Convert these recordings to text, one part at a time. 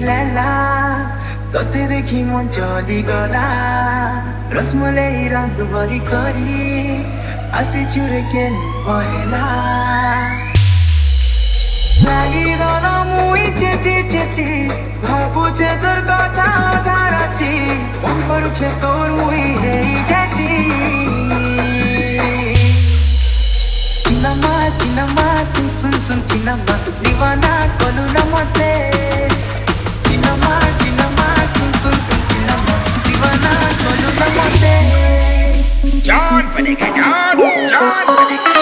लाला तते देखि मन चली गला रसमलाई रंग भरी करी आसी चुरे के पहेला लागि गल मुई चेती चेती भाबुचे तोर कथा धाराती मन पड़ुछे तोर मुई हेई जाती चिनमा सुन सुन सुन चिनमा दीवाना कलु न मते चिनमा सुन सुन सुन चिनमा दीवाना कलु न मते जान बनेगा जान बनेगा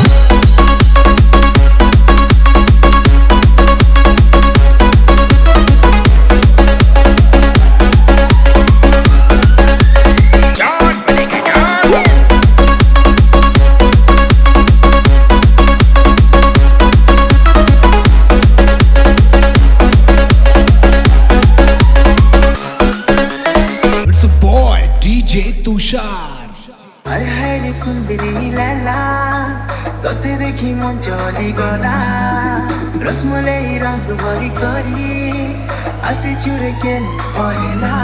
हाय हाय रे सुंदरी लाला तते देखि मन चली गला रसमलाई रंग भरी करी आसी चुरे के पहेला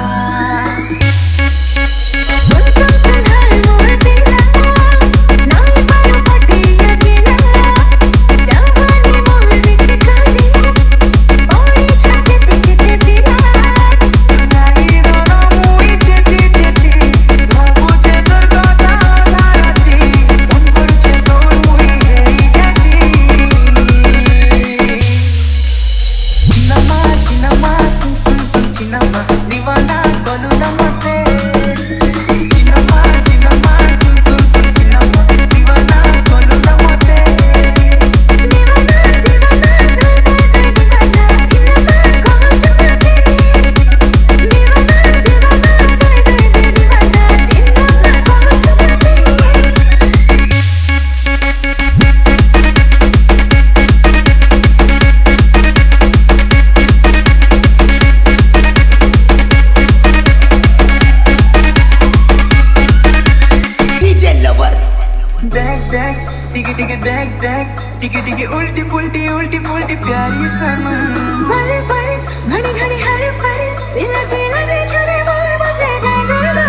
टिकी उल्टी पुल्टी प्यारी सनम बारे बारे घड़ी घड़ी हर पल दिला दिला दे छोरे बार बजे गजल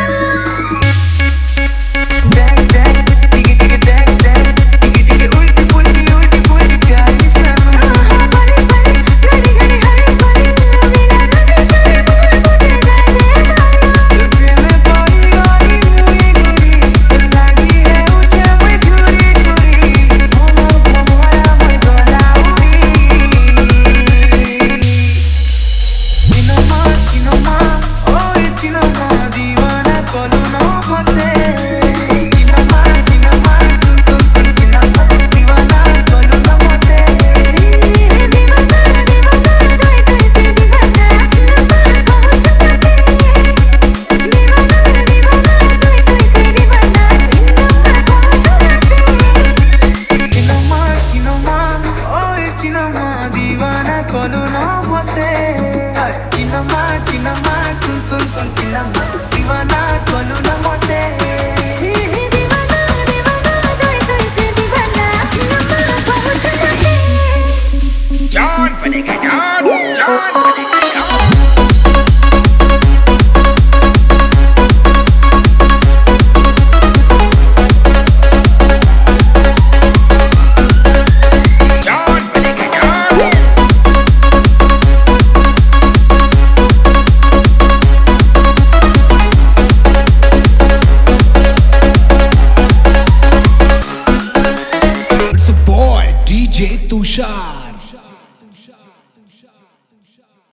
टिकी उल्टी पुल्टी प्यारी सनम बारे बारे घड़ी घड़ी हर पल दिला दे छोरे बार बजे गजल प्रेम पड़ी गई मुई गुरी लागी है उछे मुई झुरी चिनमा सुन चिनमा दीवाना कलु न मते दीवाना दीवाना चिनमा पहुंच जाते जान बनेगा जान बनेगा DJ Tushar.